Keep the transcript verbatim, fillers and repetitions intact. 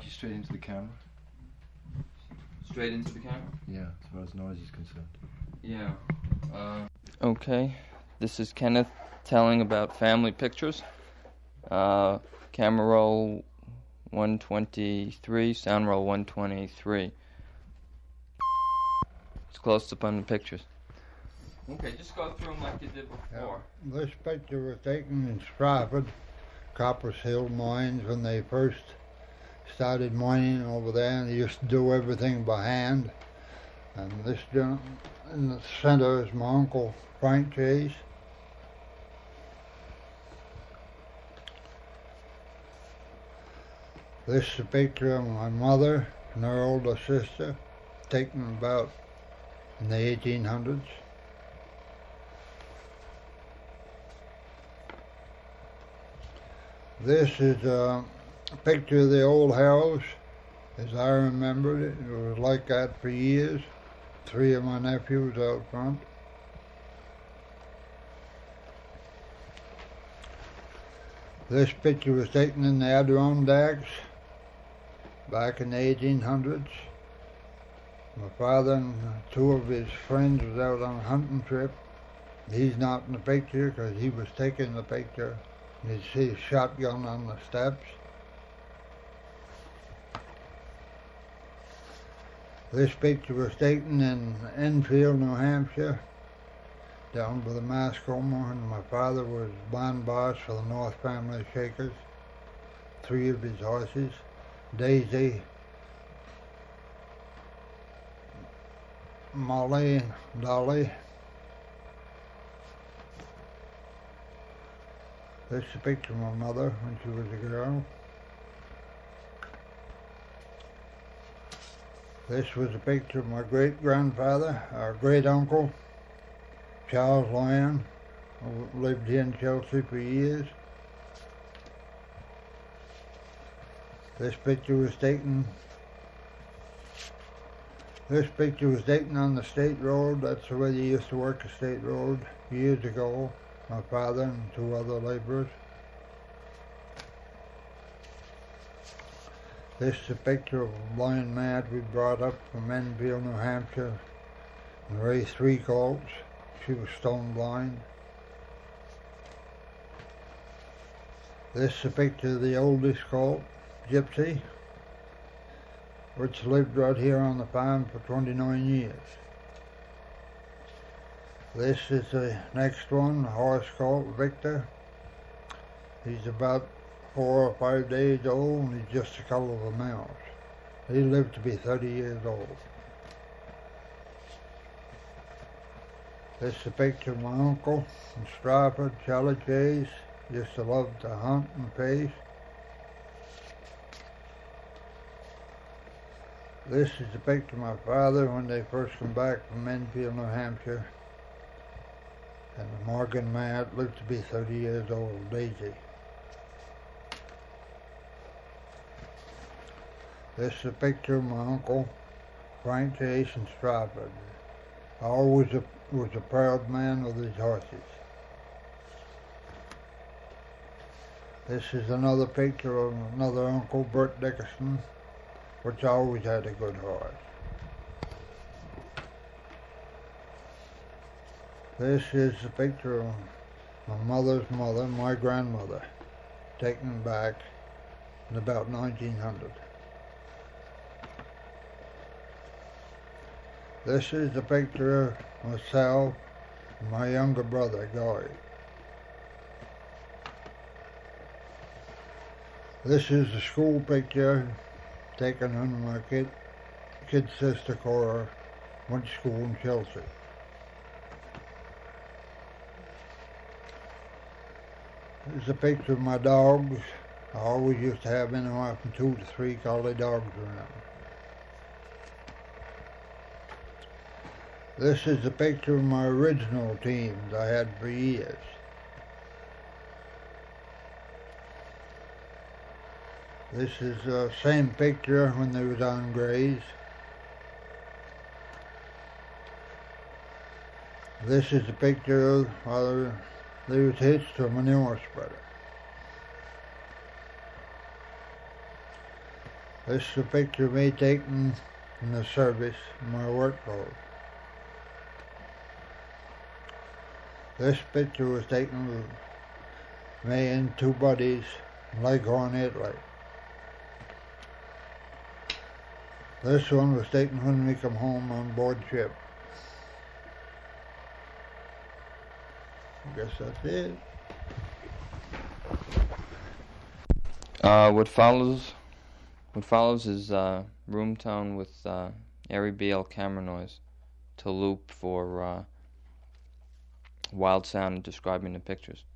like you straight into the camera. Straight into the camera? Yeah, as far as noise is concerned. Yeah. Uh, okay, this is Kenneth telling about family pictures. Uh, camera roll one twenty-three, sound roll one twenty-three. It's close up on the pictures. Okay, just go through them like you did before. Yeah. This picture was taken in Stratford, Coppers Hill mines, when they first started mining over there, and they used to do everything by hand. And this in the center is my uncle Frank Chase. This is a picture of my mother and her older sister, taken about in the eighteen hundreds. This is a picture of the old house as I remembered it. It was like that for years. Three of my nephews out front. This picture was taken in the Adirondacks back in the eighteen hundreds. My father and two of his friends was out on a hunting trip. He's not in the picture because he was taking the picture. You see a shotgun on the steps. This picture was taken in Enfield, New Hampshire, down by the Mascoma, and my father was bond boss for the North Family Shakers. Three of his horses, Daisy, Molly, Dolly. This is a picture of my mother when she was a girl. This was a picture of my great-grandfather, our great-uncle, Charles Lyon, who lived here in Chelsea for years. This picture was taken This picture was taken on the state road. That's the way they used to work the state road years ago. My father and two other laborers. This is a picture of a blind mare we brought up from Enfield, New Hampshire, and raised three colts. She was stone blind. This is a picture of the oldest colt, Gypsy, which lived right here on the farm for twenty-nine years. This is the next one, a horse called Victor. He's about four or five days old, and he's just the color of a mouse. He lived to be thirty years old. This is a picture of my uncle in Stratford, Charlie Chase. Used to love to hunt and fish. This is a picture of my father when they first come back from Enfield, New Hampshire. And the Morgan mare lived to be thirty years old, Daisy. This is a picture of my uncle, Frank Chase in Stratford. I always a, was a proud man with his horses. This is another picture of another uncle, Bert Dickerson, which always had a good horse. This is a picture of my mother's mother, my grandmother, taken back in about nineteen hundred. This is a picture of myself and my younger brother, Guy. This is a school picture taken when my kid, kid sister Cora went to school in Chelsea. This is a picture of my dogs. I always used to have anywhere from two to three collie dogs around. This is a picture of my original teams I had for years. This is the same picture when they was on graze. This is a picture of while they was hitched to a manure spreader. This is a picture of me taken in the service in my work clothes. This picture was taken with me and two buddies in Leghorn, Italy. This one was taken when we come home on board ship. I guess that's it. Uh, what follows, what follows is uh, room tone with uh, Airy B L camera noise to loop for uh, wild sound and describing the pictures.